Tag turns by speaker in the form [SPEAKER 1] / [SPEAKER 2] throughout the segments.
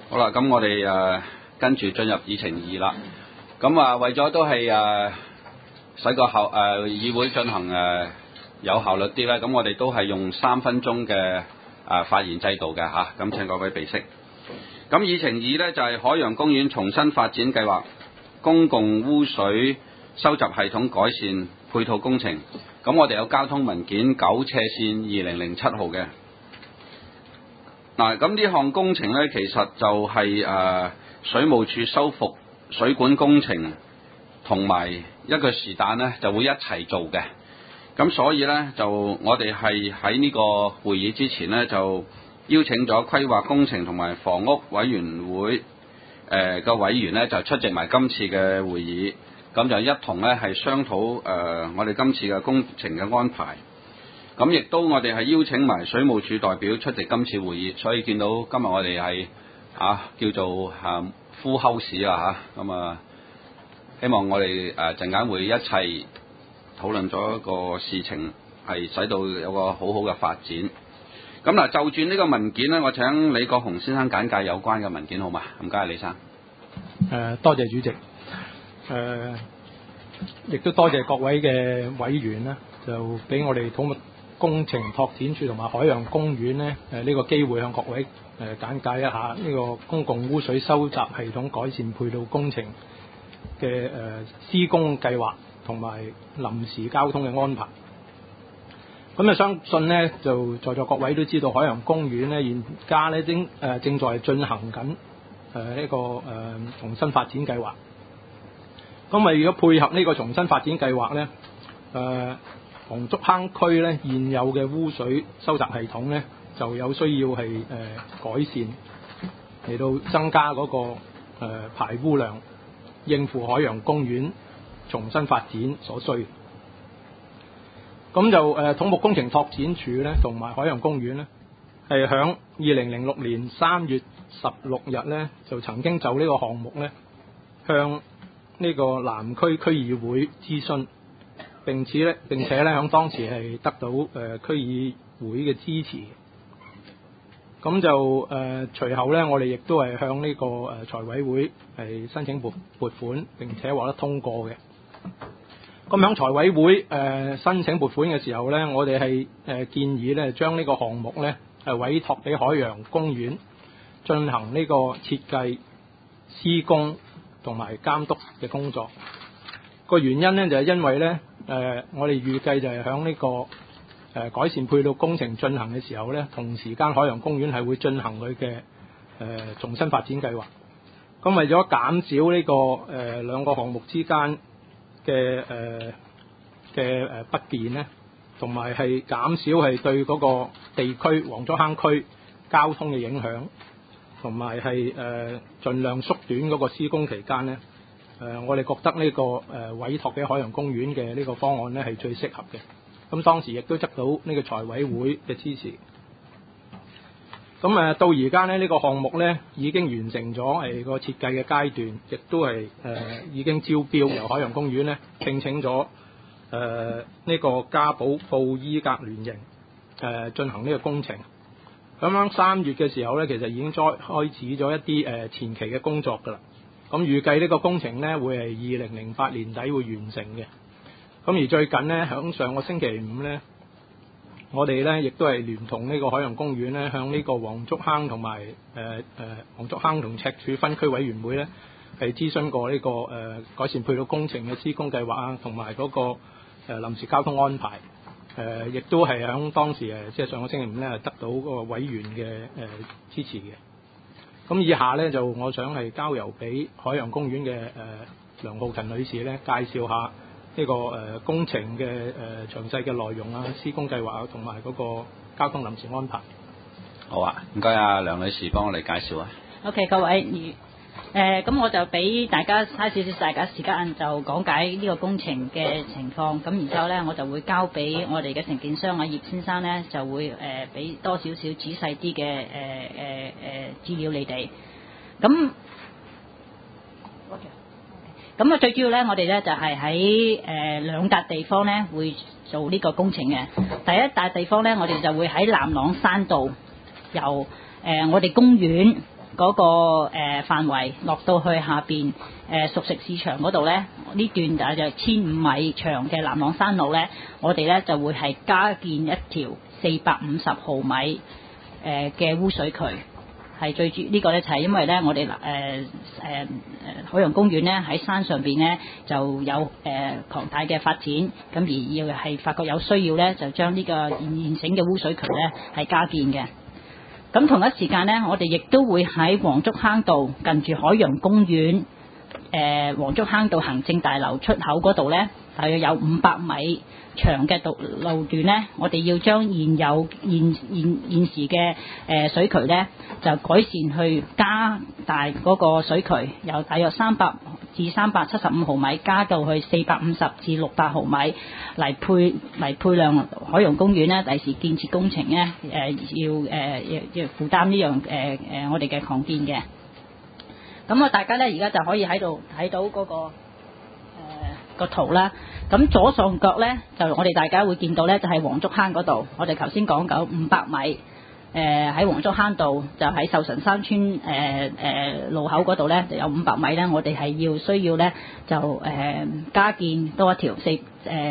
[SPEAKER 1] 好啦，咁我哋跟住進入議程2啦。咁為咗都係使個議會進行有效率啲咧，咁我哋都係用3分鐘嘅發言制度嘅嚇。咁請各位備悉。咁議程2咧就係海洋公園重新發展計劃公共污水收集系統改善配套工程。咁我哋有交通文件9/2007號嘅。嗱，咁呢項工程咧，其實就係水務署修復水管工程同埋一個時彈咧，就會一齊做嘅。咁所以咧，就我哋係喺呢個會議之前咧，就邀請咗規劃工程同埋房屋委員會嘅委員咧，就出席埋今次嘅會議，咁就一同咧係商討我哋今次嘅工程嘅安排。咁亦都我哋係邀請埋水務署代表出席今次會議，所以見到今日我哋係叫做full house 啦嚇。咁希望我哋陣間會一齊討論咗一個事情，係使到有個好好嘅發展。咁嗱，就住呢個文件咧，我請李國雄先生簡介有關嘅文件好嘛？唔該，李生。
[SPEAKER 2] 多謝主席。亦都多謝各位嘅委員啦，就俾我哋土木工程拓展署同埋海洋公園咧呢個機會向各位簡介一下呢個公共污水收集系統改善配套工程嘅施工計劃同埋臨時交通嘅安排。咁相信呢，就在座各位都知道海洋公園呢現家咧正在進行緊呢個重新發展計劃。咁為咗配合呢個重新發展計劃呢，黃竹坑區咧現有嘅污水收集系統咧就有需要係改善，嚟到增加嗰個排污量，應付海洋公園重新發展所需。咁就土木工程拓展署咧同埋海洋公園咧係響2006年3月16日咧就曾經就呢個項目咧向呢個南區區議會諮詢。並且咧喺當時係得到區議會嘅支持。咁就隨後咧，我哋亦都係向呢個財委會係申請撥款，並且獲得通過嘅。咁響財委會申請撥款嘅時候咧，我哋係建議咧將呢個項目咧委託俾海洋公園進行呢個設計、施工同埋監督嘅工作。個原因咧就係因為咧我哋預計就係響呢個改善配套工程進行嘅時候咧，同時間海洋公園係會進行佢嘅重新發展計劃。咁為咗減少呢個兩個項目之間嘅不便咧，同埋係減少係對嗰個地區黃竹坑區交通嘅影響，同埋係盡量縮短嗰個施工期間咧。我哋覺得呢個委託俾海洋公園嘅呢個方案咧係最適合嘅。咁當時亦都得到呢個財委會嘅支持。咁到而家呢個項目咧已經完成咗個設計嘅階段，亦都係已經招標，由海洋公園咧聘請咗呢個嘉寶布伊格聯營進行呢個工程。咁樣3月嘅時候咧，其實已經開始咗一啲前期嘅工作㗎啦。咁預計呢個工程咧會係2008年底會完成嘅。咁而最近咧，響上個星期五咧，我哋咧亦都係聯同呢個海洋公園咧，向呢個黃竹坑同埋黃竹坑同赤柱分區委員會咧，係諮詢過呢個改善配套工程嘅施工計劃啊，同埋嗰個臨時交通安排。亦都係響當時即係上個星期五咧，係得到嗰個委員嘅支持嘅。咁以下咧就我想係交由俾海洋公園嘅梁浩勤女士咧，介紹下呢個工程嘅詳細嘅內容啊、施工計劃啊，同埋嗰個交通臨時安排。
[SPEAKER 1] 好啊，唔該啊，梁女士幫我哋介紹啊。
[SPEAKER 3] OK， 各位，咁我就俾大家嘥少少大家時間就講解呢個工程嘅情況。咁然之後咧，我就會交俾我哋嘅承建商葉先生咧，就會俾多少少仔細啲嘅資料你哋。咁最主要咧，我哋咧就係喺2笪地方咧會做呢個工程嘅。第一笪地方咧，我哋就會喺南朗山道由我哋公園嗰個範圍落到去下邊熟食市場嗰度咧，呢段大約15米長嘅南朗山路咧，我哋咧就會係加建一條450毫米嘅污水渠。係最主呢個咧就係因為咧我哋海洋公園咧喺山上邊咧就有龐大嘅發展，咁而要係發覺有需要咧就將呢個現成嘅污水渠咧係加建嘅。咁同一時間咧，我哋亦都會喺黃竹坑道近住海洋公園黃竹坑道行政大樓出口嗰度咧，大約有500米長嘅路段咧，我哋要將現時嘅水渠咧就改善去加大嗰個水渠，由大約300至375毫米加到去450至600毫米嚟配量海洋公園咧第時建設工程咧要負擔呢樣我哋嘅擴建嘅。咁大家咧而家就可以喺度睇到嗰個圖啦。咁左上角咧就我哋大家會見到咧就係黃竹坑嗰度，我哋頭先講緊500米喺黃竹坑道就喺壽臣山村路口嗰度咧就有500米咧，我哋係需要咧就加建多一條600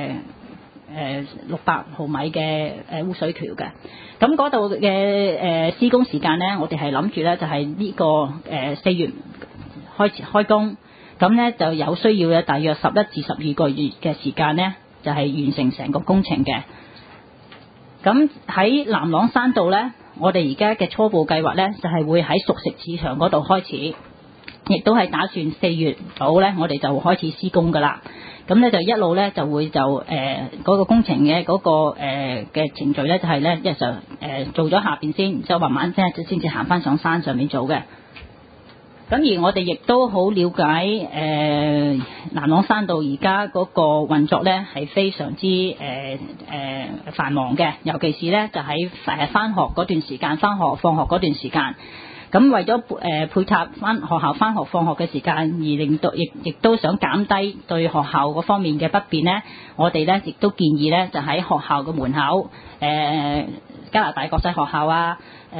[SPEAKER 3] 毫米嘅污水橋嘅。咁嗰度嘅施工時間咧，我哋係諗住咧就係呢個4月開始開工。咁咧就有需要嘅大約11至12個月嘅時間咧，就係完成成個工程嘅。咁喺南朗山道咧，我哋而家嘅初步計劃咧，就係會喺熟食市場嗰度開始，亦都係打算4月度咧，我哋就開始施工噶啦。咁咧就一路咧就會嗰個工程嘅嗰個嘅程序咧，就係咧一就做咗下邊先，然之後慢慢先至行翻上山上面做嘅。咁而我哋亦都好了解南朗山道而家嗰個運作咧係非常之繁忙嘅，尤其是咧就喺翻學嗰段時間，放學嗰段時間。咁為咗配搭翻學校翻學放學嘅時間，而令到亦都想減低對學校嗰方面嘅不便咧，我哋咧亦都建議咧就喺學校嘅門口加拿大國際學校啊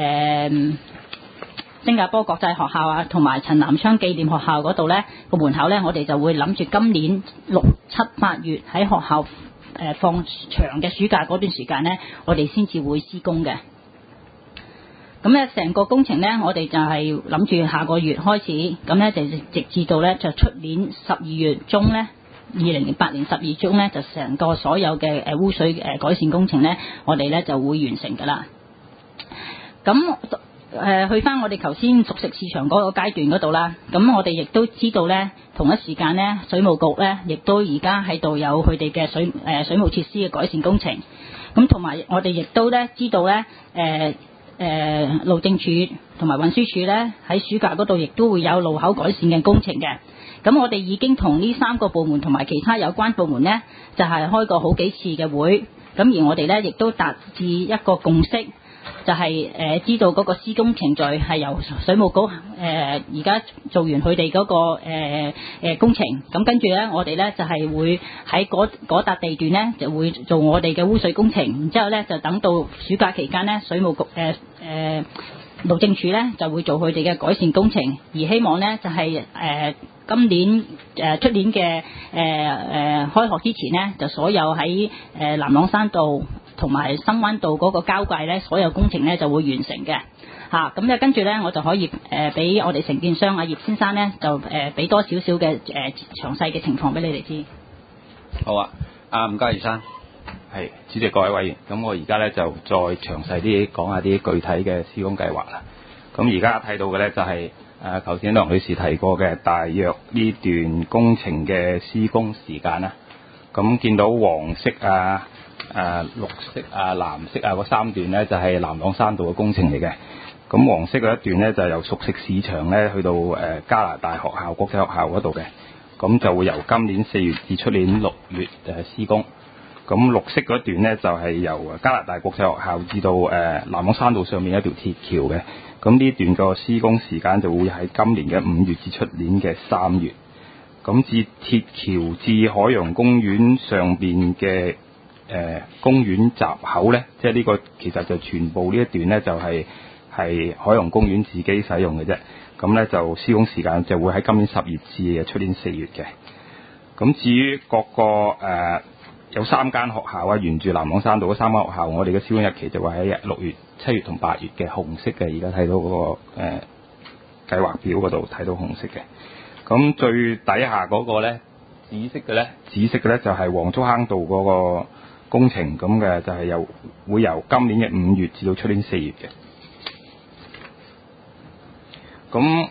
[SPEAKER 3] 新加坡國際學校啊，同埋陳南昌紀念學校嗰度咧個門口咧，我哋就會諗住今年6、7、8月喺學校放長嘅暑假嗰段時間咧，我哋先至會施工嘅。咁咧成個工程咧，我哋就係諗住下個月開始，咁咧就直至到咧就出年12月中咧，2008年12月中咧就成個所有嘅污水改善工程咧，我哋咧就會完成㗎啦。咁去翻我哋頭先熟食市場嗰個階段嗰度啦，咁我哋亦都知道咧，同一時間咧，水務局咧亦都而家喺度有佢哋嘅水務設施嘅改善工程，咁同埋我哋亦都咧知道咧，路政署同埋運輸署咧喺暑假嗰度亦都會有路口改善嘅工程嘅，咁我哋已經同呢3個部門同埋其他有關部門咧，就係開過好幾次嘅會，咁而我哋咧亦都達至一個共識。就係知道嗰個施工程序係由水務局而家做完佢哋嗰個工程，咁跟住咧我哋咧就係會喺嗰笪地段咧就會做我哋嘅污水工程，然之後咧就等到暑假期間咧水務局路政署咧就會做佢哋嘅改善工程，而希望咧就係今年出年嘅開學之前咧，就所有喺南朗山道同埋深灣道嗰個交界咧，所有工程咧就會完成嘅嚇。咁咧跟住咧，我就可以俾我哋承建商阿葉先生咧，就俾多少少嘅詳細嘅情況俾你哋知。
[SPEAKER 1] 好啊，唔該，葉生。
[SPEAKER 4] 係，主席各位委員，咁我而家咧就再詳細啲講下啲具體嘅施工計劃啦。咁而家睇到嘅咧就係頭先梁女士提過嘅大約呢段工程嘅施工時間啦。咁見到黃色綠色藍色嗰3段咧就係南朗山道嘅工程嚟嘅。咁黃色嗰一段咧就由熟食市場咧去到加拿大學校國際學校嗰度嘅。咁就會由今年4月至出年6月施工。咁綠色嗰段咧就係由加拿大國際學校至到南朗山道上面一條鐵橋嘅。咁呢段個施工時間就會喺今年嘅5月至出年嘅3月。咁至鐵橋至海洋公園上邊嘅公園閘口咧，即係呢個其實就全部呢一段咧就係係海洋公園自己使用嘅啫。咁咧就施工時間就會喺今年10月至出年4月嘅。咁至於各個有3間學校啊，沿住南朗山道嗰3間學校，我哋嘅施工日期就會喺6月、7月同8月嘅，紅色嘅，而家睇到嗰個計劃表嗰度睇到紅色嘅。咁最底下嗰個咧紫色嘅咧就係黃竹坑道嗰個工程，咁嘅就係會由今年嘅5月至到出年4月嘅。咁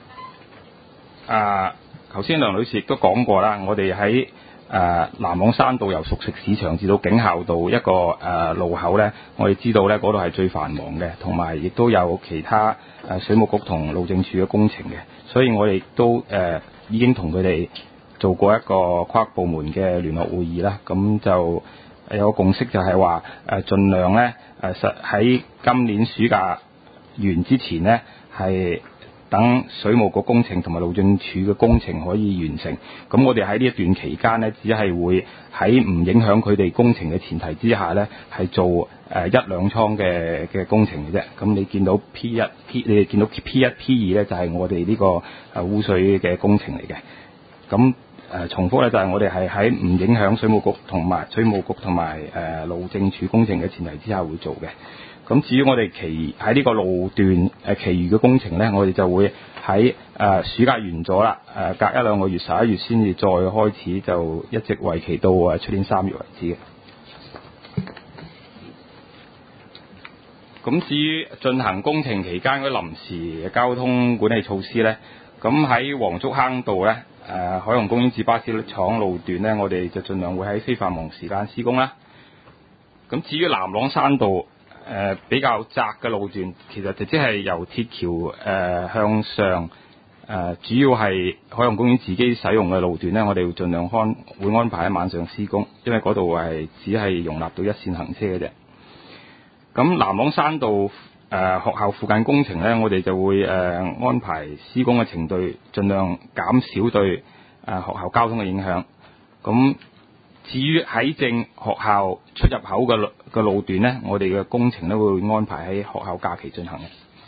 [SPEAKER 4] 頭先梁女士亦都講過啦，我哋喺南朗山道由熟食市場至到警校道一個路口咧，我哋知道咧嗰度係最繁忙嘅，同埋亦都有其他水務局同路政署嘅工程嘅，所以我哋都已經同佢哋做過一個跨部門嘅聯絡會議啦。咁就有個共識就係話盡量咧喺今年暑假完之前咧係等水務局工程同埋路政署嘅工程可以完成，咁我哋喺呢一段期間呢，只係會喺唔影響佢哋工程嘅前提之下呢，係做1、2倉嘅工程嘅啫。咁你見到 P1、你哋見到 P1、P2 呢，就係我哋呢個污水嘅工程嚟嘅。咁重複呢，就係我哋係喺唔影響水務局同埋路政署工程嘅前提之下會做嘅。咁至於我哋喺呢個路段其餘嘅工程呢，我哋就會喺暑假完咗啦，隔1、2個月11月先至再開始，就一直為期到出年3月為止嘅。咁至於進行工程期間嗰臨時交通管理措施呢，咁喺黃竹坑道呢，海洋公園至巴士廠路段呢，我哋就盡量會喺非繁忙時間施工啦。咁至於南朗山道比較窄嘅路段，其實就即係由鐵橋向上主要係海洋公園自己使用嘅路段呢，我哋會盡量會安排喺晚上施工，因為嗰度係只係容納到一線行車嘅啫。咁南朗山道學校附近工程呢，我哋就會安排施工嘅程序，盡量減少對學校交通嘅影響。咁至於喺正學校出入口嘅路段呢，我哋嘅工程呢會安排喺學校假期進行嘅。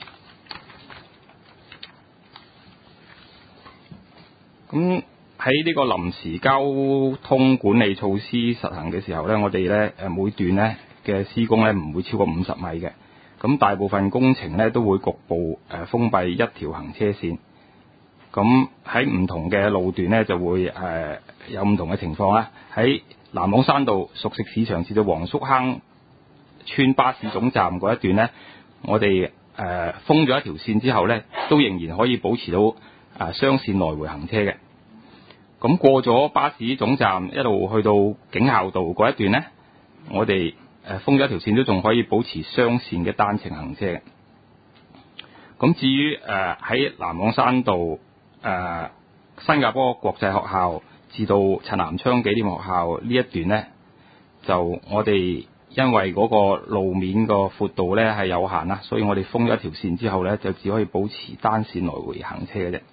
[SPEAKER 4] 咁喺呢個臨時交通管理措施實行嘅時候呢，我哋呢每段呢嘅施工呢唔會超過50米嘅。咁大部分工程呢都會局部封閉一條行車線。咁喺唔同嘅路段呢，就會有唔同嘅情況啦。喺南朗山道熟食市場至到黃竹坑村巴士總站嗰一段呢，我哋封咗一條線之後呢，都仍然可以保持到雙線來回行車嘅。咁過咗巴士總站一路去到警校道嗰一段呢，我哋封咗一條線都仲可以保持雙線嘅單程行車嘅。咁至於喺南朗山道新加坡國際學校至到陳南昌紀念學校呢一段呢，就我哋因為嗰個路面個闊度呢係有限啦，所以我哋封咗一條線之後呢，就只可以保持單線來回行車嘅啫。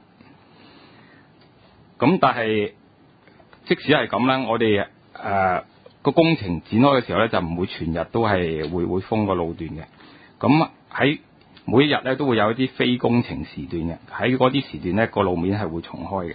[SPEAKER 4] 咁但係即使係咁呢，我哋個工程展開嘅時候呢，就唔會全日都係會封個路段嘅。咁喺每一日咧都會有一啲非工程時段嘅，喺嗰啲時段咧個路面係會重開嘅。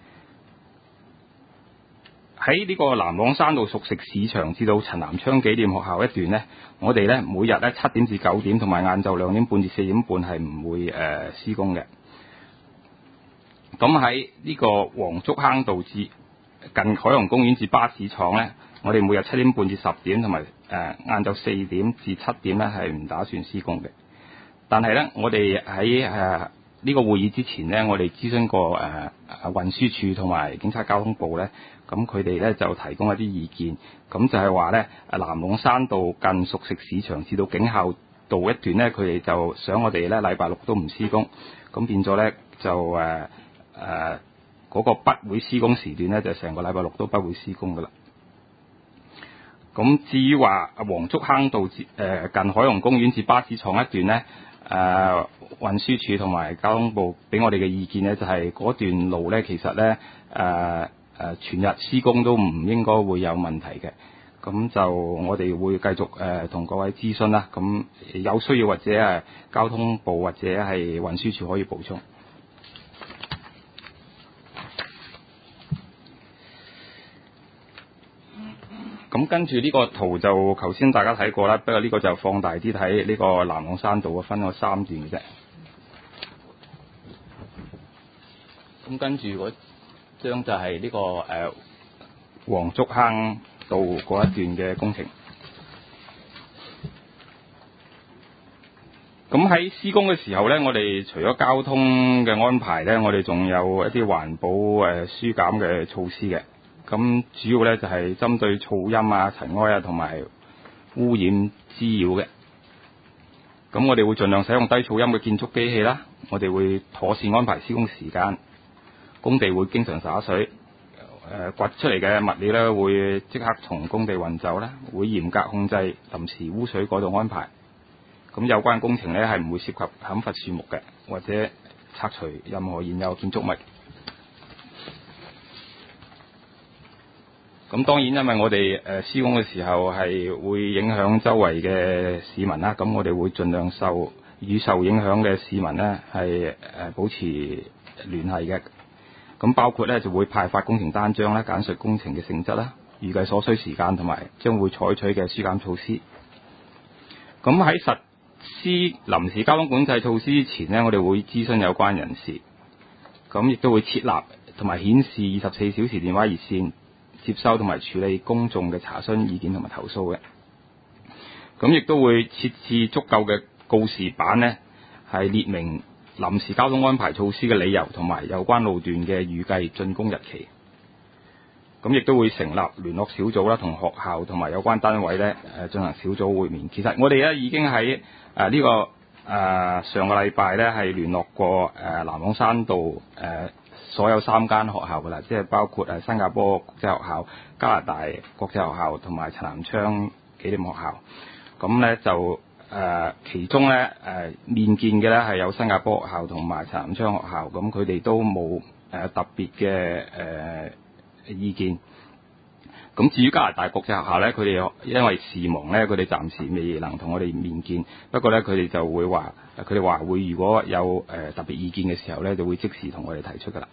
[SPEAKER 4] 喺呢個南朗山道熟食市場至到陳南昌紀念學校一段咧，我哋咧每日咧7點至9點同埋晏晝2點半至4點半係唔會施工嘅。咁喺呢個黃竹坑道至近海洋公園至巴士廠咧，我哋每日7點半至10點同埋晏晝4點至7點咧係唔打算施工嘅。但係咧，我哋喺呢個會議之前咧，我哋諮詢過運輸署同埋警察交通部咧，咁佢哋咧就提供一啲意見，咁就係話咧，南朗山道近熟食市場至到警校道一段咧，佢哋就想我哋咧禮拜6都唔施工，咁變咗咧就嗰個不會施工時段咧，就成個禮拜6都不會施工噶啦。咁至於話黃竹坑道近海洋公園至巴士廠一段咧，運輸署同埋交通部俾我哋嘅意見咧，就係嗰段路咧，其實咧全日施工都唔應該會有問題嘅。 咁就我哋會繼續同各位諮詢啦。咁有需要或者係交通部或者係運輸署可以補充。咁跟住呢個圖就頭先大家睇過啦，不過呢個就放大啲睇呢個南朗山道分咗3段嘅啫。咁跟住嗰張就係呢個黃竹坑道嗰一段嘅工程。咁喺施工嘅時候呢，我哋除咗交通嘅安排呢，我哋仲有一啲環保疏減嘅措施嘅。咁主要呢就係針對噪音啊、塵埃啊同埋污染滋擾嘅。咁我哋會盡量使用低噪音嘅建築機器啦。我哋會妥善安排施工時間。工地會經常灑水。掘出嚟嘅物料呢會即刻從工地運走啦。會嚴格控制臨時污水改道安排。咁有關工程呢係唔會涉及砍伐樹木嘅，或者拆除任何現有建築物。咁當然因為我哋施工嘅時候係會影響周圍嘅市民啦，咁我哋會盡量與受影響嘅市民呢係保持聯繫嘅。咁包括呢就會派發工程單張啦，簡述工程嘅性質啦，預計所需時間同埋將會採取嘅疏減措施。咁喺實施臨時交通管制措施之前呢，我哋會諮詢有關人士，咁亦都會設立同埋顯示24小時電話熱線，接收同埋處理公眾嘅查詢意見同埋投訴嘅。咁亦都會設置足夠嘅告示板呢，係列明臨時交通安排措施嘅理由同埋有關路段嘅預計竣工日期。咁亦都會成立聯絡小組啦，同學校同埋有關單位呢進行小組會面。其實我哋呢已經喺呢個上個禮拜呢係聯絡過南朗山道所有3間學校㗎啦，即係包括新加坡國際學校、加拿大國際學校同埋陳南昌紀念學校。咁呢就其中呢面見嘅呢係有新加坡學校同埋陳南昌學校，咁佢哋都冇特別嘅意見。咁至於加拿大國際學校呢，佢哋因為事忙呢，佢哋暫時未能同我哋面見。不過呢，佢哋就會話，佢哋話會如果有特別意見嘅時候呢，就會即時同我哋提出㗎啦。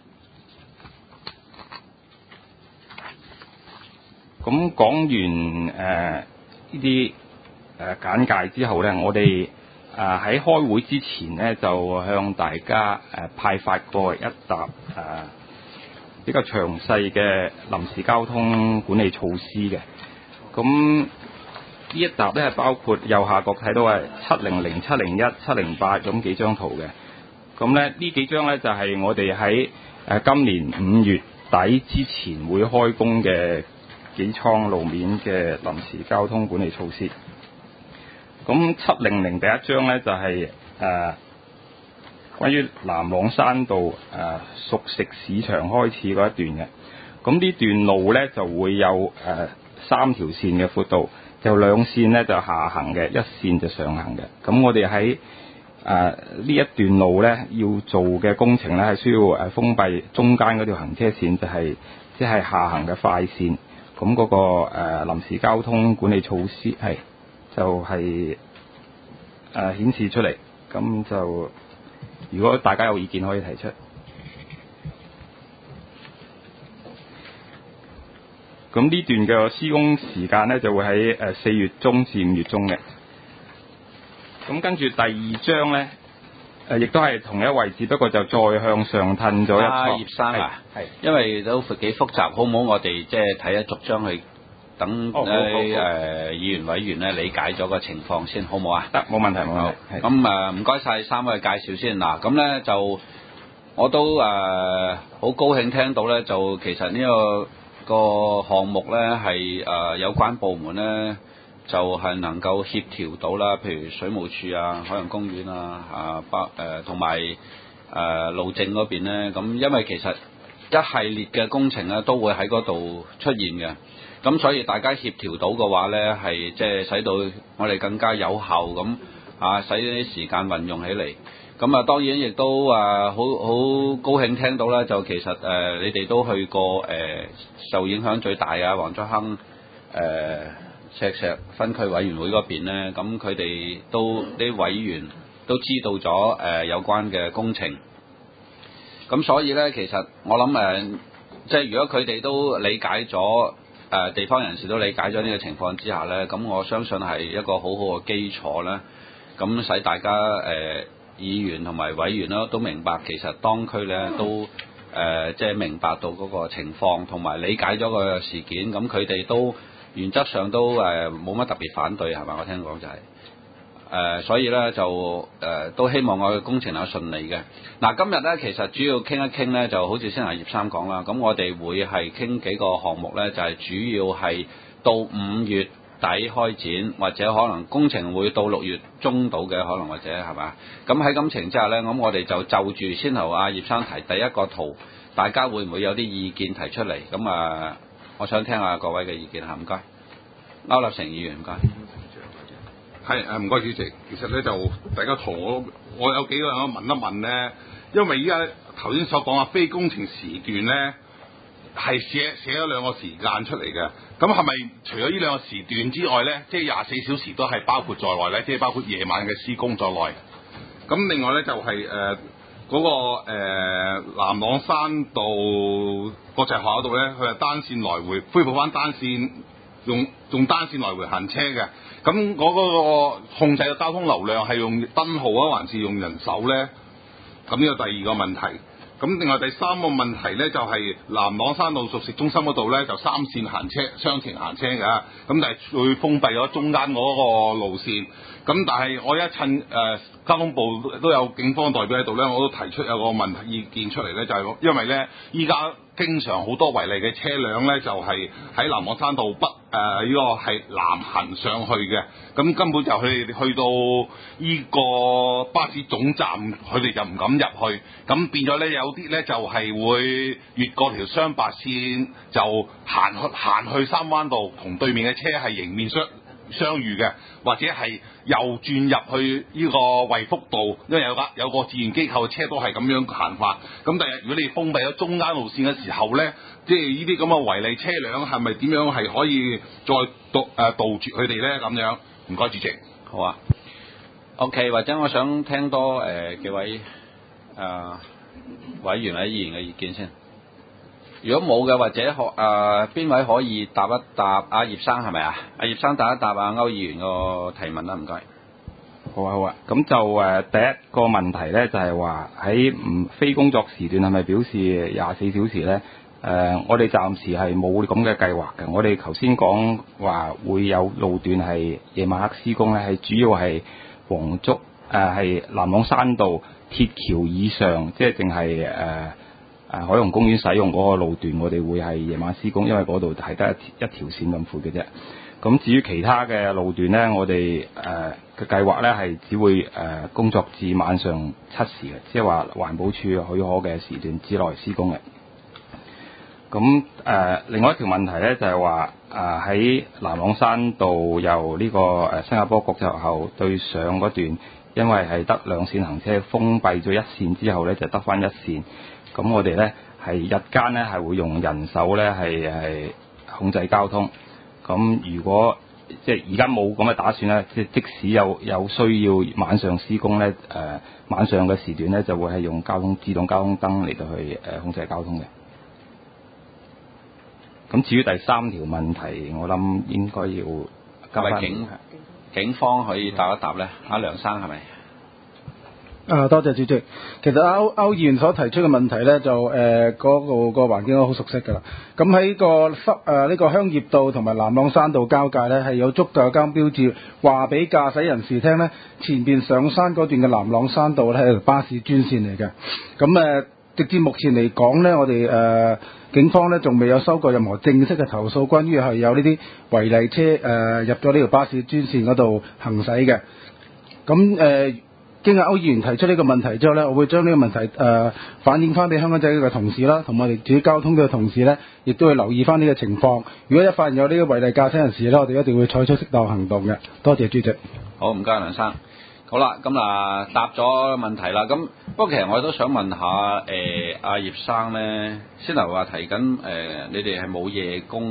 [SPEAKER 4] 咁講完呢啲簡介之後呢，我哋喺開會之前呢，就向大家派發過一沓比較詳細嘅臨時交通管理措施嘅。咁呢一沓呢係包括右下角睇到係700、701、708咁幾張圖嘅。咁呢幾張呢，就係我哋喺今年5月底之前會開工嘅幾倉路面嘅臨時交通管理措施。咁700第一張呢，就係關於南朗山道熟食市場開始嗰一段嘅。咁呢段路呢，就會有3條線嘅闊度，就2線呢就下行嘅，1線就上行嘅。咁我哋喺呢一段路呢，要做嘅工程呢，係需要封閉中間嗰條行車線，就係即係下行嘅快線。咁嗰個臨時交通管理措施就係顯示出嚟。咁就如果大家有意見可以提出。咁呢段嘅施工時間呢，就會喺4月中至5月中嘅。咁跟住第二張呢，亦都係同一位置，不過就再向上褪咗一
[SPEAKER 1] 葉生啊，係因為都幾複雜，好唔好？我哋即係睇一逐張去等議員委員咧理解咗個情況先，好唔好啊？
[SPEAKER 4] 得，冇問題，冇問題。
[SPEAKER 1] 咁唔該晒3位介紹先嗱，咁咧就我都好高興聽到咧，就其實呢個項目咧係有關部門咧就係能夠協調到啦，譬如水務署啊、海洋公園啊、同埋路政嗰邊咧，咁因為其實一系列嘅工程咧都會喺嗰度出現嘅，咁所以大家協調到嘅話咧，係即係使到我哋更加有效咁使啲時間運用起嚟。咁當然亦都好高興聽到啦，就其實你哋都去過受影響最大黃竹坑石石分區委員會嗰邊咧，咁佢哋都啲委員都知道咗有關嘅工程。咁所以咧，其實我諗即係如果佢哋都理解咗，地方人士都理解咗呢個情況之下咧，咁我相信係一個好好嘅基礎啦。咁使大家議員同埋委員啦都明白，其實當區咧都即係明白到嗰個情況，同埋理解咗個事件。咁佢哋都原則上都冇乜特別反對，係嘛？我聽講就係所以咧就都希望我嘅工程係順利嘅。嗱，今日咧其實主要傾一傾咧，就好似先係葉生講啦。咁我哋會係傾幾個項目咧，就係主要係到5月底開展，或者可能工程會到6月中到嘅，可能或者係嘛？咁喺咁情之下咧，咁我哋就住先頭阿葉生提第一個圖，大家會唔會有啲意見提出嚟？咁我想聽下各位嘅意見嚇，唔該。區立成議員，唔該。
[SPEAKER 5] 係唔該主席。其實咧就第一個圖我有幾個人問一問咧，因為依家頭先所講嘅非工程時段咧係寫咗2個時間出嚟嘅。咁係咪除咗呢2個時段之外咧，即係24小時都係包括在內咧？即係包括夜晚嘅施工在內。咁另外咧就係嗰個南朗山道國際學校度咧，佢係單線來回恢復翻單線，用單線來回行車嘅。咁嗰個控制嘅交通流量係用燈號啊，還是用人手咧？咁呢個第二個問題。咁另外第三個問題咧，就係南朗山道熟食中心嗰度咧，就3線行車雙程行車㗎。咁但係會封閉咗中間嗰個路線。咁但係我一趁交通部都有警方代表喺度咧，我都提出有個問題意見出嚟咧，就係因為咧依家經常好多違例嘅車輛咧，就係喺南朗山道北呢個係南行上去嘅，咁根本就佢哋去到呢個巴士總站，佢哋就唔敢入去，咁變咗咧有啲咧就係會越過條雙白線，就行去三灣道，同對面嘅車係迎面相遇嘅，或者係又轉入去呢個惠福道，因為有個志願機構嘅車都係咁樣行法。咁第日如果你封閉咗中間路線嘅時候咧，即係呢啲咁嘅違例車輛係咪點樣係可以再杜絕佢哋咧？咁樣唔該主席。
[SPEAKER 1] 好啊。OK， 或者我想聽多幾位委員或者議員嘅意見先。如果冇嘅，或者邊位可以答一答阿葉生係咪啊？阿葉生答一答阿區議員個提問啦，唔該。
[SPEAKER 4] 好啊。咁就第一個問題咧，就係話喺非工作時段係咪表示24小時咧？我哋暫時係冇咁嘅計劃嘅。我哋頭先講話會有路段係夜晚黑施工咧，係主要係黃竹係南朗山道鐵橋以上，即係淨係海洋公園使用嗰個路段，我哋會係夜晚施工，因為嗰度係得一條線咁闊嘅啫。咁至於其他嘅路段咧，我哋嘅計劃咧係只會工作至晚上7時嘅，即係話環保署許可嘅時段之內施工嘅。咁另外一條問題咧就係話喺南朗山道由呢個新加坡國際學校對上嗰段，因為係得2線行車，封閉咗1線之後咧就得返1線。咁我哋咧係日間咧係會用人手咧係控制交通。咁如果即係而家冇咁嘅打算咧，即使有需要晚上施工咧，晚上嘅時段咧就會係用自動交通燈嚟到去控制交通嘅。咁至於第3條問題，我諗應該要交翻
[SPEAKER 1] 警方可以答一答咧。阿梁生係咪？
[SPEAKER 6] 多謝主席。其實區議員所提出嘅問題咧，就嗰度個環境我好熟悉㗎啦。咁喺呢個香葉道同埋南朗山道交界咧，係有足夠嘅交通標誌，話俾駕駛人士聽咧，前邊上山嗰段嘅南朗山道咧係條巴士專線嚟嘅。咁直至目前嚟講咧，我哋警方咧仲未有收過任何正式嘅投訴，關於係有呢啲違例車入咗呢條巴士專線嗰度行駛嘅。咁經阿區議員提出呢個問題之後呢，我會將呢個問題反映翻俾香港仔嘅同事啦，同我哋自己交通嘅同事呢，亦都會留意翻呢個情況。如果一發現有呢個違例駕駛人士呢，我哋一定會採取適當行動嘅。多謝主席。
[SPEAKER 1] 好，唔該梁生。好啦，咁答咗問題啦。咁不過其實我都想問下阿葉生呢，先頭話提緊你哋係冇夜工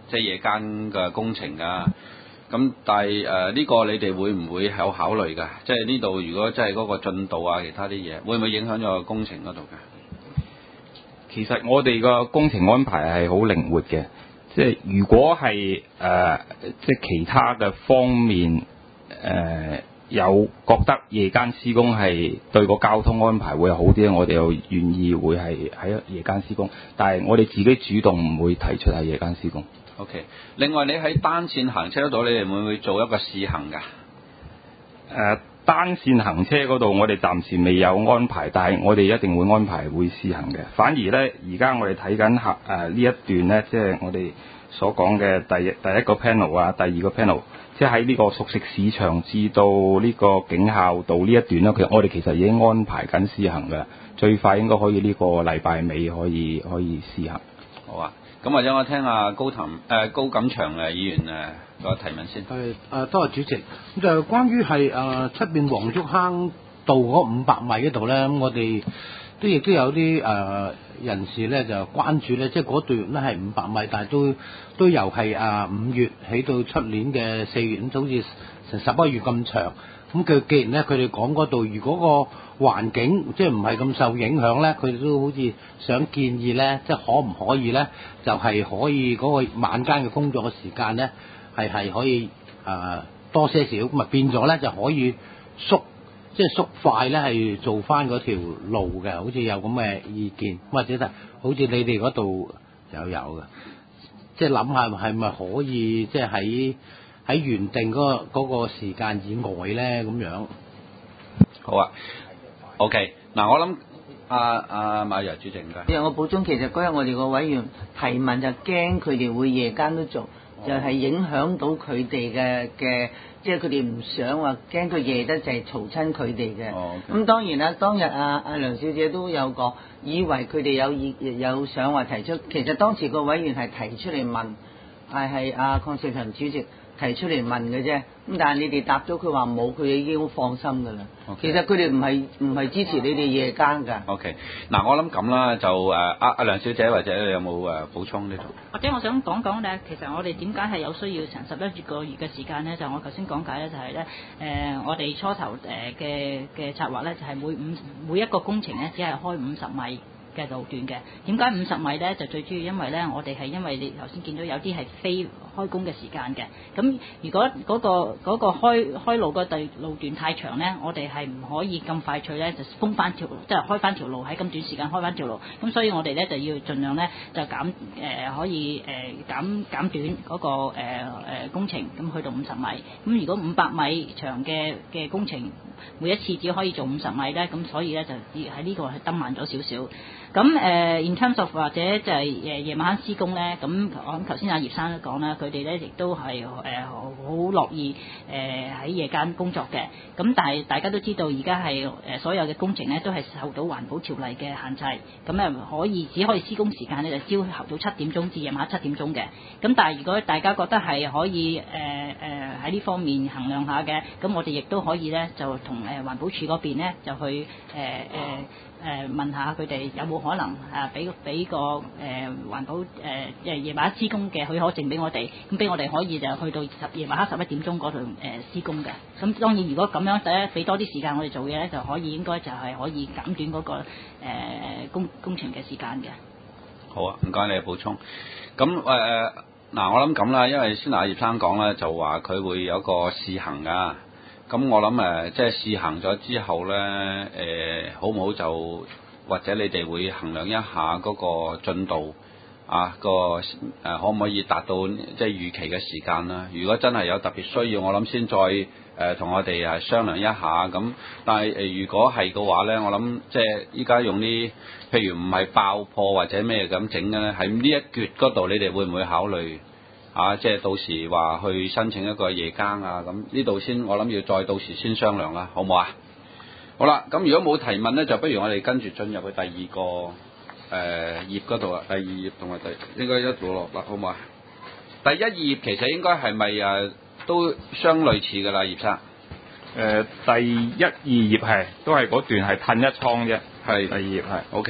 [SPEAKER 1] 即係夜間嘅工程㗎。咁但係呢個你哋會唔會有考慮㗎？即係呢度如果真係嗰個進度啊，其他啲嘢，會唔會影響咗個工程嗰度㗎？
[SPEAKER 4] 其實我哋個工程安排係好靈活嘅，即係如果係即係其他嘅方面有覺得夜間施工係對個交通安排會好啲，我哋又願意會係喺夜間施工，但係我哋自己主動唔會提出係夜間施工。
[SPEAKER 1] OK， 另外你喺單線行車嗰度，你哋會唔會做一個試行㗎？
[SPEAKER 4] 單線行車嗰度，我哋暫時未有安排，但係我哋一定會安排會試行嘅。反而呢，而家我哋睇緊呢一段呢，即係我哋所講嘅第一個 panel 啊，第二個 panel， 即係喺呢個熟食市場至到呢個警校道呢一段呢，我哋其實已經安排緊試行嘅，最快應該可以呢個禮拜尾可以試行。
[SPEAKER 1] 好啊。咁或者我聽下高錦祥議員個提問先。
[SPEAKER 7] 多謝主席。咁就關於係出邊黃竹坑道嗰500米嗰度咧，咁我哋亦都有啲人士咧就關注咧，即係嗰段咧係500米，但係都由係5月起到出年嘅4月，咁好似成11月咁長。咁佢既然咧佢哋講嗰度，如果個環境即係唔係咁受影響咧，佢哋都好似想建議咧，即係可唔可以咧，就係可以嗰個晚間嘅工作嘅時間咧，係可以多些少，咁啊變咗咧就可以縮快咧係做翻嗰條路嘅，好似有咁嘅意見，或者係好似你哋嗰度有嘅，即係諗下係咪可以即係喺原定嗰個時間以外咧咁樣。
[SPEAKER 1] 好啊 ，OK， 嗱我諗阿馬爺主席唔該。
[SPEAKER 8] 我補充，其實嗰日我哋個委員提問就驚佢哋會夜間都做，就係影響到佢哋嘅，即係佢哋唔想話驚佢夜得滯嘈親佢哋嘅。咁當然啦，當日阿梁小姐都有講，以為佢哋有想話提出，其實當時個委員係提出嚟問，係阿鄺少強主席提出嚟問嘅啫。咁但係你哋答咗佢話冇，佢哋已經好放心㗎啦。Okay. 其實佢哋唔係支持你哋夜間㗎。
[SPEAKER 1] OK， 嗱我諗咁啦，就阿梁小姐或者你有冇補充呢度？
[SPEAKER 3] 或者我想講講咧，其實我哋點解係有需要成11個月嘅時間咧？就我頭先講解咧，就係咧我哋初頭嘅策劃咧，就係每一個工程咧，只係開50米嘅路段嘅。點解50米咧？就最主要因為咧，我哋係因為你頭先見到有啲係非開工嘅時間嘅。咁如果嗰個開路個路段太長咧，我哋係唔可以咁快脆咧就封翻條，即係開翻條路喺咁短時間開翻條路。咁所以我哋咧就要盡量咧就可以減短嗰個工程，咁去到50米。咁如果500米長嘅工程，每一次只可以做50米咧，咁所以咧就喺呢個係登慢咗少少。咁in terms of 或者就係夜晚施工咧，咁我諗頭先阿葉生都講啦，佢哋咧亦都係好樂意喺夜間工作嘅。咁但係大家都知道而家係所有嘅工程咧都係受到環保條例嘅限制，咁只可以施工時間咧就朝頭早7點鐘至夜晚7點鐘嘅。咁但係如果大家覺得係可以喺呢方面衡量下嘅，咁我哋亦都可以咧就同環保署嗰邊咧就去問下佢哋有冇可能俾個環保夜晚施工嘅許可證俾我哋，咁俾我哋可以就去到夜晚黑11點鐘嗰度施工嘅。咁當然如果咁樣俾多啲時間我哋做嘢咧，就可以應該就係可以減短嗰個工程嘅時間嘅。
[SPEAKER 1] 好啊，唔該你嘅補充。咁嗱我諗咁啦，因為先阿葉生講咧就話佢會有個試行㗎。咁我諗即係試行咗之後咧，好唔好就或者你哋會衡量一下嗰個進度可唔可以達到即係預期嘅時間啦？如果真係有特別需要，我諗先再同我哋商量一下。咁但係如果係嘅話咧，我諗即係依家用啲譬如唔係爆破或者咩咁整嘅咧，喺呢一橛嗰度，你哋會唔會考慮？即係到時話去申請一個夜更咁呢度先，我諗要再到時先商量啦，好唔好啊？好啦，咁如果冇提問咧，就不如我哋跟住進入去第二個頁嗰度啊，第2頁同埋應該一路落啦，好唔好啊？第1、2頁其實應該係咪都相類似㗎啦，葉生？
[SPEAKER 4] 第1、2頁係都係嗰段係褪一倉啫，
[SPEAKER 1] 係
[SPEAKER 4] 第2頁係
[SPEAKER 1] OK。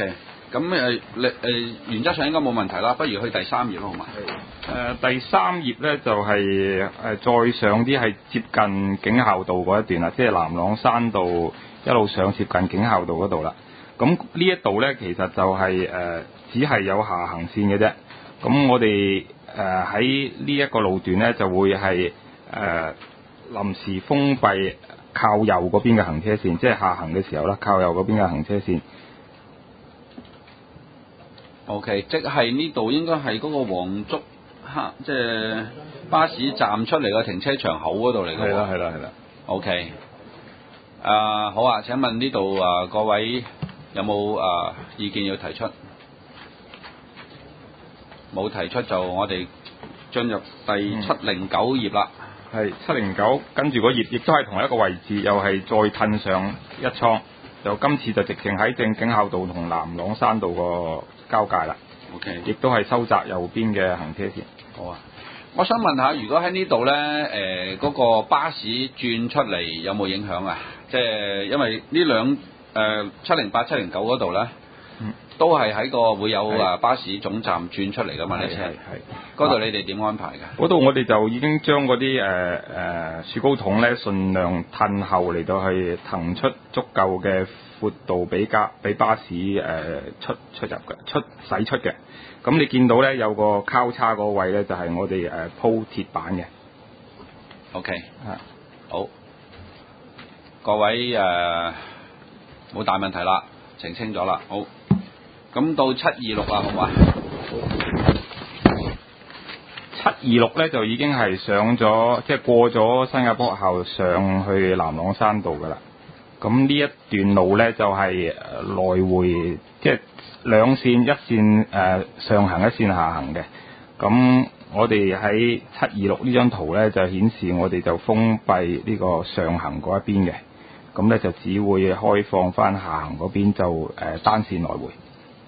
[SPEAKER 1] 咁原則上應該冇問題啦，不如去第3頁好嘛？
[SPEAKER 4] 第3頁咧就係、再上啲係接近警校道嗰一段啦，即係南朗山道一路上接近警校道嗰度啦。咁呢一度咧其實就係、只係有下行線嘅啫。咁我哋喺呢一個路段咧就會係臨時封閉靠右嗰邊嘅行車線，即係下行嘅時候啦，靠右嗰邊嘅行車線。
[SPEAKER 1] OK， 即係呢度應該係嗰個黃竹坑，即係巴士站出嚟個停車場口嗰度嚟嘅喎。
[SPEAKER 4] 係啦。
[SPEAKER 1] OK， 好啊！請問呢度各位有冇意見要提出？冇提出就我哋進入第709頁啦。
[SPEAKER 4] 係709，跟住個頁亦都係同一個位置，又係再褪上一倉，就今次就直情喺正景孝道同南朗山道個交界啦。
[SPEAKER 1] OK，
[SPEAKER 4] 亦都係收窄右邊嘅行車線。
[SPEAKER 1] 好啊，我想問下，如果喺呢度咧，嗰個巴士轉出嚟有冇影響啊？即係因為呢兩708、709嗰度咧，都係喺個會有巴士總站轉出嚟噶嘛？呢車係嗰度你哋點安排㗎？
[SPEAKER 4] 嗰度我哋就已經將嗰啲雪糕筒咧，盡量褪後嚟到去騰出足夠嘅闊度俾巴士出入嘅駛出嘅。咁你見到咧有個交叉嗰位咧，就係我哋鋪鐵板嘅。
[SPEAKER 1] OK， 好，各位冇大問題啦，澄清咗啦，好。咁到726啦，好嘛
[SPEAKER 4] ？726咧就已經係上咗，即係過咗新加坡學校上去南朗山道噶啦。咁呢一段路咧就係來回，即係兩線，一線上行，一線下行嘅。咁我哋喺726呢張圖咧就顯示我哋就封閉呢個上行嗰一邊嘅，咁咧就只會開放翻下行嗰邊就單線來回。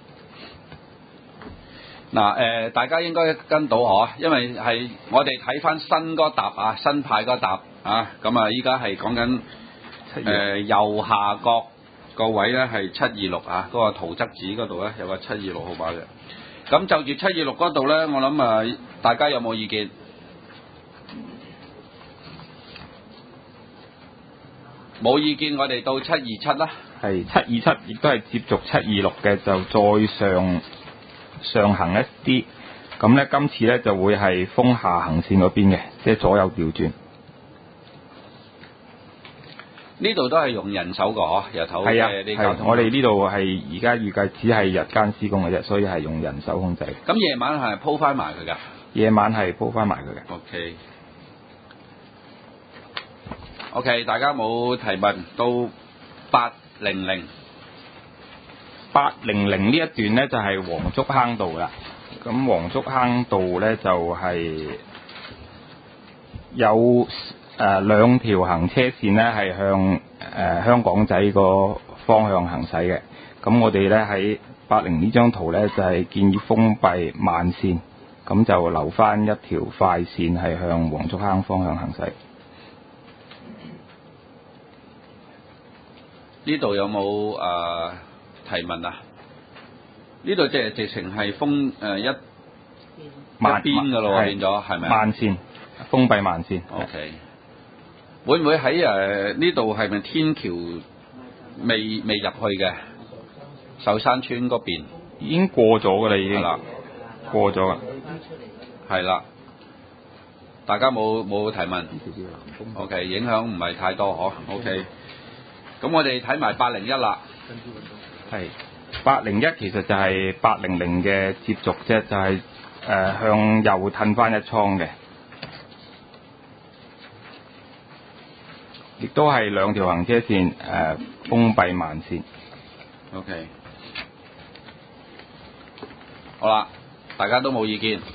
[SPEAKER 1] 嗱大家應該跟到我，因為係我哋睇翻新嗰沓啊，新派嗰沓啊，咁啊依家係講緊右下角個位咧係726啊，嗰個圖則紙嗰度咧有個726號碼嘅。咁就住726嗰度咧，我諗大家有冇意見？冇意見，我哋到727啦。
[SPEAKER 4] 係727，亦都係接續726嘅，就再上行一啲。咁咧，今次咧就會係封下行線嗰邊嘅，即係左右調轉。
[SPEAKER 1] 呢度都係用人手嘅嗬，日頭嘅啲交通。
[SPEAKER 4] 我哋呢度係而家預計只係日間施工嘅啫，所以係用人手控制。
[SPEAKER 1] 咁夜晚係鋪翻埋佢㗎？
[SPEAKER 4] 夜晚係鋪翻埋佢嘅。
[SPEAKER 1] OK， 大家冇提問到800。
[SPEAKER 4] 800呢一段咧就係黃竹坑道啦。咁黃竹坑道咧就係有兩條行車線咧係向香港仔個方向行駛嘅。咁我哋咧喺800呢張圖咧就係建議封閉慢線，咁就留翻一條快線係向黃竹坑方向行駛。
[SPEAKER 1] 呢度有冇提問啊？呢度即係直情係封一邊㗎咯，變咗係咪？
[SPEAKER 4] 慢線，封閉慢線。
[SPEAKER 1] OK。會唔會喺呢度係咪天橋未入去嘅壽山村嗰邊？
[SPEAKER 4] 已經過咗㗎啦，已經。係啦，過咗啦。
[SPEAKER 1] 係啦。大家冇提問。OK， 影響唔係太多嗬。OK。咁我哋睇埋801啦。
[SPEAKER 4] 係801其實就係800嘅接續啫，就係向右褪翻一倉嘅，亦都係兩條行車線封閉慢線。
[SPEAKER 1] OK。好啦，大家都冇意見。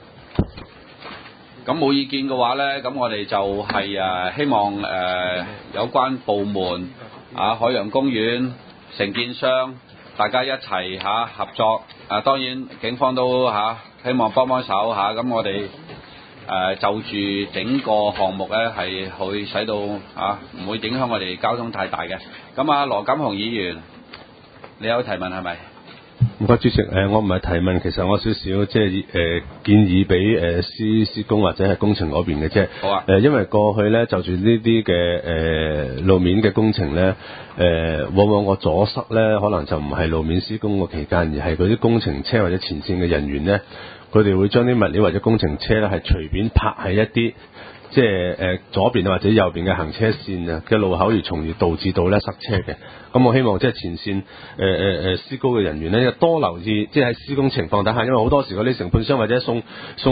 [SPEAKER 1] 咁冇意見嘅話咧，咁我哋就係希望有關部門海洋公園承建商大家一齊合作。當然警方都希望幫手咁我哋就住整個項目咧係去使到唔會影響我哋交通太大嘅。咁羅錦雄議員，你有提問係咪？
[SPEAKER 9] 唔該主席，我唔係提問，其實我少少即係建議俾施工或者係工程嗰邊嘅啫。
[SPEAKER 1] 好啊。
[SPEAKER 9] 因為過去咧就住呢啲嘅路面嘅工程咧，往往個阻塞咧可能就唔係路面施工個期間，而係嗰啲工程車或者前線嘅人員咧，佢哋會將啲物料或者工程車咧係隨便泊喺一啲即係左邊或者右邊嘅行車線啊嘅路口，而從而導致到咧塞車嘅。咁我希望即係前線施工嘅人員咧，多留意即係喺施工情況底下，因為好多時嗰啲承判商或者送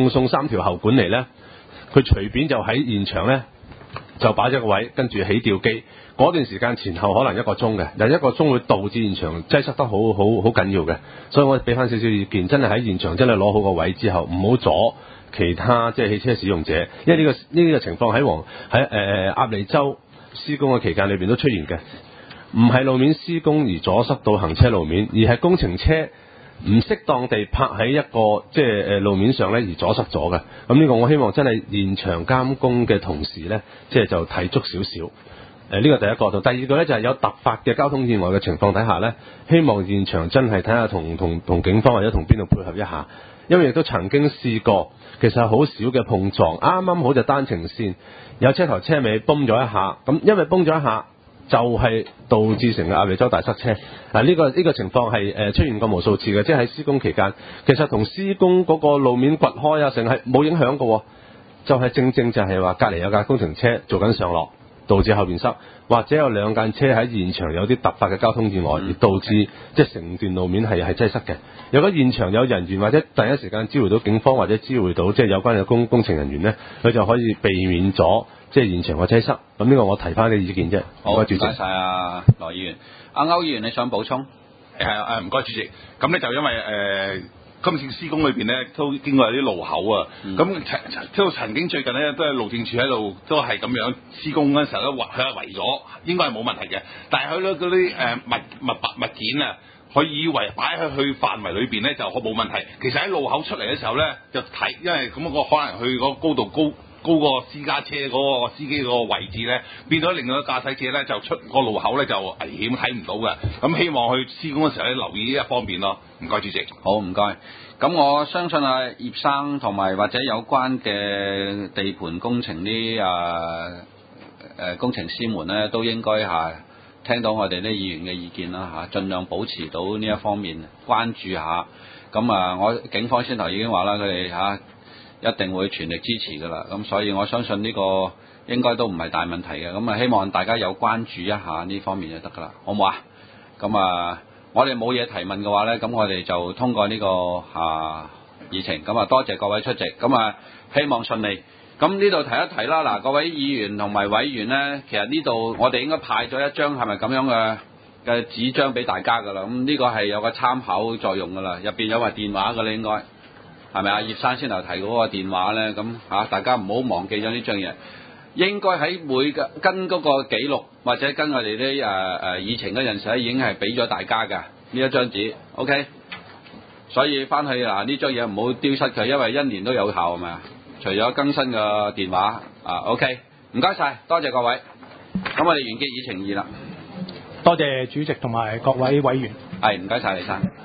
[SPEAKER 9] 3條喉管嚟咧，佢隨便就喺現場咧就擺咗個位，跟住起吊機，嗰段時間前後可能1個鐘嘅，但1個鐘會導致現場擠塞得好緊要嘅。所以我俾翻少少意見，真係喺現場真係攞好個位之後，唔好阻其他即係汽車使用者，因為呢個情況喺鴨脷洲施工嘅期間裏邊都出現嘅，唔係路面施工而阻塞到行車路面，而係工程車唔適當地泊喺一個即係路面上咧而阻塞咗嘅。咁呢個我希望真係現場監工嘅同事咧，即係就睇足少少。呢個第一個，第二個咧就係有突發嘅交通意外嘅情況底下咧，希望現場真係睇下同警方或者同邊度配合一下，因為亦都曾經試過，其實好少嘅碰撞，啱好就單程線有車頭車尾崩咗一下，咁因為崩咗一下就係導致成個鴨脷洲大塞車。呢個情況係出現過無數次嘅，即係喺施工期間，其實同施工嗰個路面掘開啊，成係冇影響嘅，就係正就係話隔離有架工程車做緊上落，導致後邊塞，或者有2間車喺現場有啲突發嘅交通意外，而導致即係成段路面係擠塞嘅。如果現場有人員或者第一時間知會到警方或者知會到即係有關嘅工程人員咧，佢就可以避免咗即係現場嘅擠塞。咁呢個我提翻啲意見啫。
[SPEAKER 1] 好，唔
[SPEAKER 9] 主席。
[SPEAKER 1] 該曬啊，羅議員。阿歐議員，你想補充？
[SPEAKER 5] 唔該主席。咁咧就因為今次施工裏邊咧都經過有啲路口啊，咁曾經最近咧都係路政署喺度都係咁樣施工嗰陣時候咧佢係圍咗，應該係冇問題嘅。但係佢咧嗰啲物件啊，佢以為擺去範圍裏邊咧就冇問題，其實喺路口出嚟嘅時候咧就睇，因為咁個可能佢嗰個高度高過私家車嗰個司機嗰個位置咧，變咗令到駕駛者咧就出個路口咧就危險睇唔到嘅。咁希望佢施工嘅時候咧留意呢一方面咯。唔該主席。
[SPEAKER 1] 好，唔該。咁我相信啊葉生同埋或者有關嘅地盤工程啲工程師們咧，都應該聽到我哋啲議員嘅意見啦盡量保持到呢一方面關注下。咁我警方先頭已經話啦，佢哋一定會全力支持㗎啦。咁所以我相信呢個應該都唔係大問題嘅。咁希望大家有關注一下呢方面就得㗎啦，好唔好啊？咁我哋冇嘢提問嘅話咧，咁我哋就通過呢個議程。咁多謝各位出席。咁希望順利。咁呢度提一提啦，嗱，各位議員同埋委員咧，其實呢度我哋應該派咗一張係咪咁樣嘅紙張俾大家㗎啦。咁呢個係有個參考作用㗎啦，入邊有埋電話㗎啦，應該係咪啊？葉生先頭提嗰個電話咧，咁大家唔好忘記咗呢張嘢。應該喺跟嗰個記錄或者跟我哋啲議程嗰陣時咧，已經係俾咗大家㗎呢一張紙 ，OK。所以翻去呢張嘢唔好丟失佢，因為1年都有效係咪啊？除咗更新嘅電話，OK。唔該晒，多謝各位。咁我哋完結議程2啦。
[SPEAKER 2] 多謝主席同埋各位委員。
[SPEAKER 1] 係，唔該晒李生。